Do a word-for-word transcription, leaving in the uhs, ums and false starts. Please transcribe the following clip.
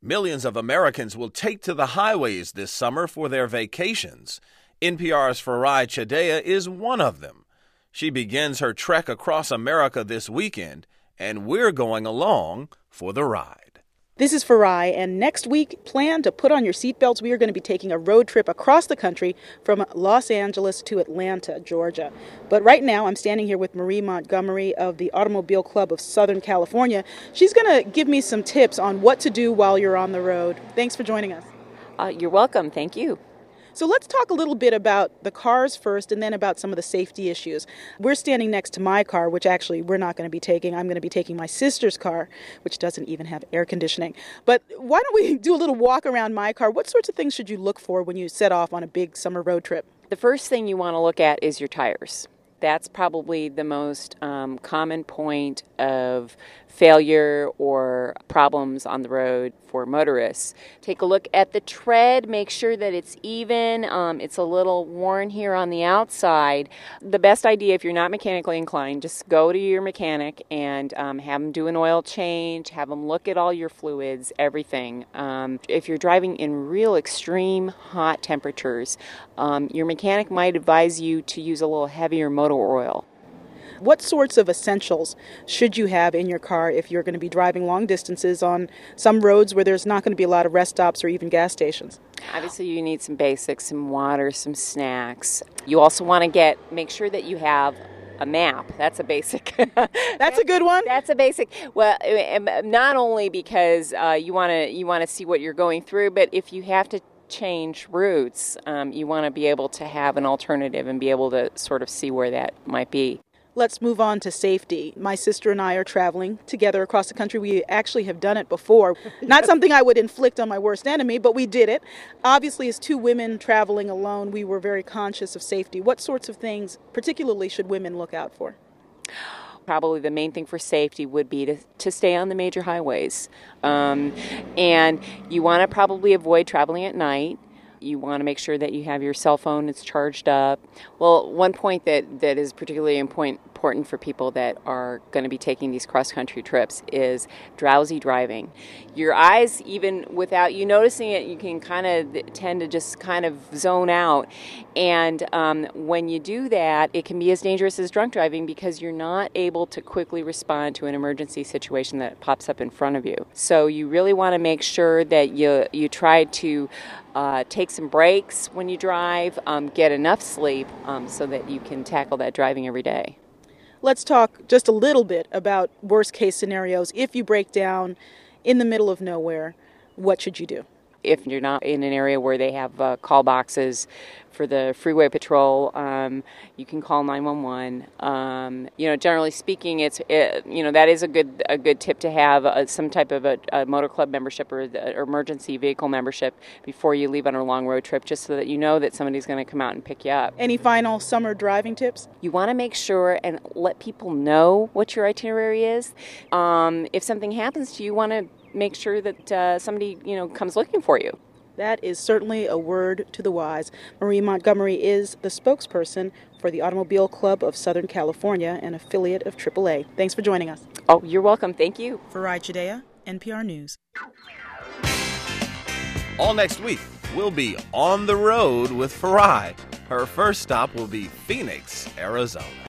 Millions of Americans will take to the highways this summer for their vacations. N P R's Farai Chideya is one of them. She begins her trek across America this weekend, and we're going along for the ride. This is Farai, and next week, plan to put on your seatbelts. We are going to be taking a road trip across the country from Los Angeles to Atlanta, Georgia. But right now, I'm standing here with Marie Montgomery of the Automobile Club of Southern California. She's going to give me some tips on what to do while you're on the road. Thanks for joining us. Uh, you're welcome. Thank you. So let's talk a little bit about the cars first and then about some of the safety issues. We're standing next to my car, which actually we're not going to be taking. I'm going to be taking my sister's car, which doesn't even have air conditioning. But why don't we do a little walk around my car? What sorts of things should you look for when you set off on a big summer road trip? The first thing you want to look at is your tires. That's probably the most um, common point of failure or problems on the road for motorists. Take a look at the tread. Make sure that it's even. Um, it's a little worn here on the outside. The best idea, if you're not mechanically inclined, just go to your mechanic and um, have them do an oil change, have them look at all your fluids, everything. Um, if you're driving in real extreme hot temperatures, um, your mechanic might advise you to use a little heavier motor oil. What sorts of essentials should you have in your car if you're going to be driving long distances on some roads where there's not going to be a lot of rest stops or even gas stations? Obviously, you need some basics, some water, some snacks. You also want to get make sure that you have a map. That's a basic. That's a good one. That's a basic. Well, not only because uh, you want to you want to see what you're going through, but if you have to change routes, um, you want to be able to have an alternative and be able to sort of see where that might be. Let's move on to safety. My sister and I are traveling together across the country. We actually have done it before. Not something I would inflict on my worst enemy, but we did it. Obviously, as two women traveling alone, we were very conscious of safety. What sorts of things, particularly, should women look out for? Probably the main thing for safety would be to, to stay on the major highways. Um, and you want to probably avoid traveling at night. You want to make sure that you have your cell phone, it's charged up. Well, one point that, that is particularly important for people that are going to be taking these cross-country trips is drowsy driving. Your eyes, even without you noticing it, you can kind of tend to just kind of zone out. And um, when you do that, it can be as dangerous as drunk driving because you're not able to quickly respond to an emergency situation that pops up in front of you. So you really want to make sure that you, you try to Uh, take some breaks when you drive, um, get enough sleep um, so that you can tackle that driving every day. Let's talk just a little bit about worst case scenarios. If you break down in the middle of nowhere, what should you do? If you're not in an area where they have uh, call boxes for the freeway patrol, um, you can call nine one one. Um, you know, generally speaking, it's it, you know that is a good a good tip to have uh, some type of a, a motor club membership or, the, or emergency vehicle membership before you leave on a long road trip, just so that you know that somebody's going to come out and pick you up. Any final summer driving tips? You want to make sure and let people know what your itinerary is. Um, if something happens to you, you want to make sure that uh, somebody, you know, comes looking for you. That is certainly a word to the wise. Marie Montgomery is the spokesperson for the Automobile Club of Southern California, an affiliate of triple A. Thanks for joining us. Oh, you're welcome. Thank you. Farai Chideya, N P R News. All next week, we'll be on the road with Farai. Her first stop will be Phoenix, Arizona.